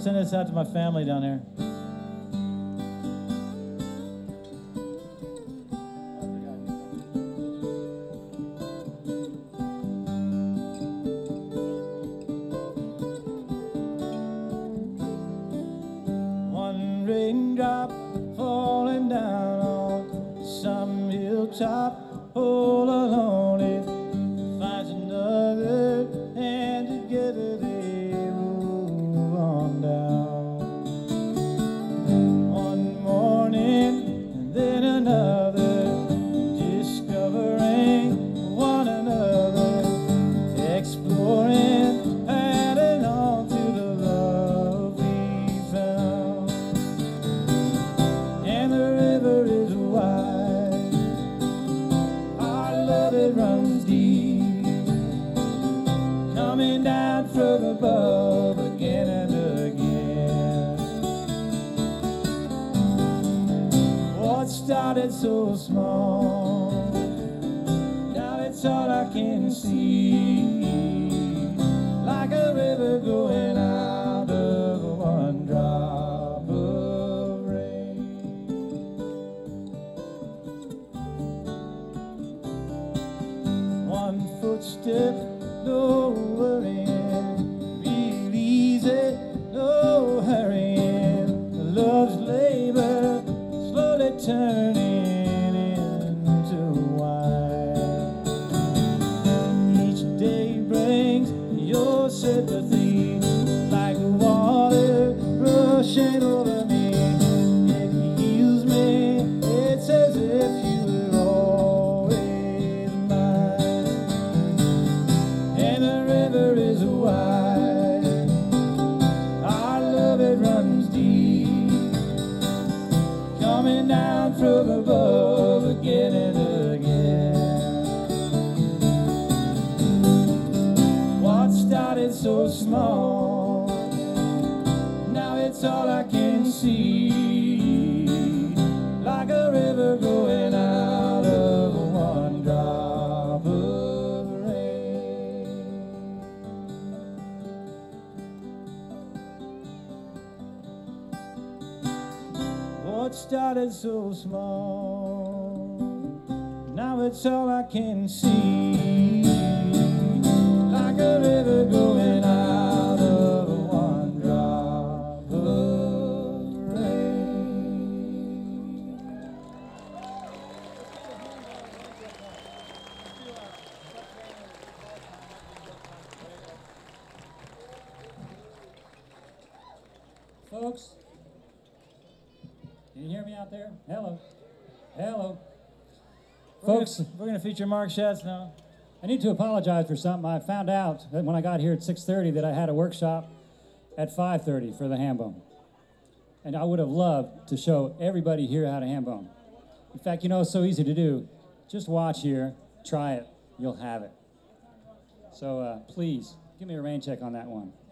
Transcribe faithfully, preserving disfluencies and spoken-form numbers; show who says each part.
Speaker 1: send this out to my family down there. One raindrop falling down on some hilltop all alone, it finds another, and together they move on down. One morning and then another, discovering one another, exploring, adding on to the love we found. And the river is wide, our love it runs deep, coming down from above again and again. What started so small, now it's all I can see, like a river going out of one drop of rain. One footstep, no worrying, real easy, no hurrying. Love's labor slowly turning into wine. Each day brings your sympathy, like water rushing over me. It heals me, it's as if you were always mine. And the river is wide, our love it runs deep, coming down from above again and again. What started so small, now it's all I can see, like a river going out of one drop of rain. What started so small, now it's all I can see, like a river going out of one drop of rain.
Speaker 2: Folks, can you hear me out there? Hello. Hello. Folks,
Speaker 1: We're going to feature Mark Schatz now.
Speaker 2: I need to apologize for something. I found out that when I got here at six thirty that I had a workshop at five thirty for the ham bone. And I would have loved to show everybody here how to ham bone. In fact, you know, it's so easy to do. Just watch here, try it, you'll have it. So uh, please, give me a rain check on that one.